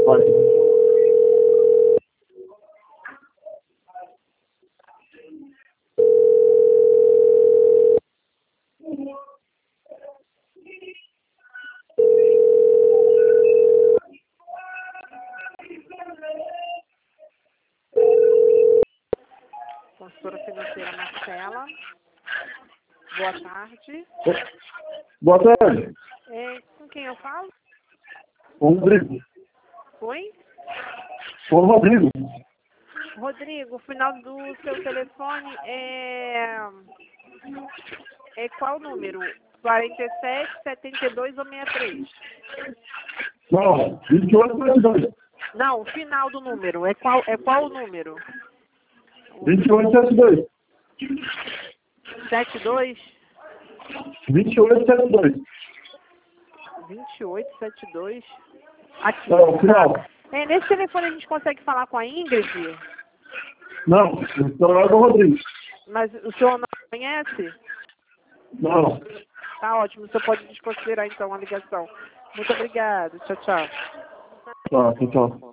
Vai. Consultora financeira Marcela. Boa tarde. Boa tarde. Com quem eu falo? O Rodrigo. Oi? O Rodrigo. Rodrigo, o final do seu telefone é qual número? 47, 72 ou 63? Não, 2872. Não, o final do número. É qual o número? 2872. 72? 2872. 2872. Aqui. Não, o final. Nesse telefone a gente consegue falar com a Ingrid? Não, o celular do Rodrigo. Mas o senhor não conhece? Não. Tá ótimo, o senhor pode desconsiderar então a ligação. Muito obrigada. Tchau, tchau. Tá, tchau.